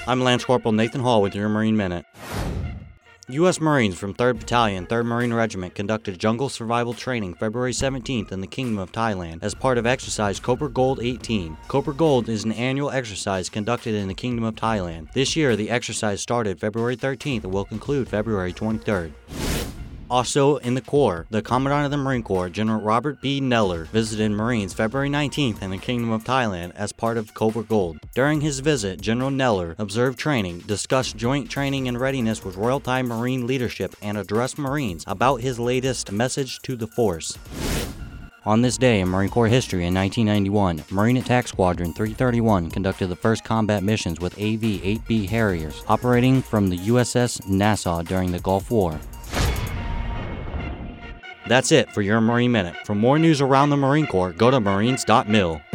I'm Lance Corporal Nathan Hall with your Marine Minute. U.S. Marines from 3rd Battalion, 3rd Marine Regiment conducted jungle survival training February 17th in the Kingdom of Thailand as part of exercise Cobra Gold 18. Cobra Gold is an annual exercise conducted in the Kingdom of Thailand. This year, the exercise started February 13th and will conclude February 23rd. Also in the Corps, the Commandant of the Marine Corps, General Robert B. Neller, visited Marines February 19th in the Kingdom of Thailand as part of Cobra Gold. During his visit, General Neller observed training, discussed joint training and readiness with Royal Thai Marine leadership, and addressed Marines about his latest message to the force. On this day in Marine Corps history in 1991, Marine Attack Squadron 331 conducted the first combat missions with AV-8B Harriers, operating from the USS Nassau during the Gulf War. That's it for your Marine Minute. For more news around the Marine Corps, go to marines.mil.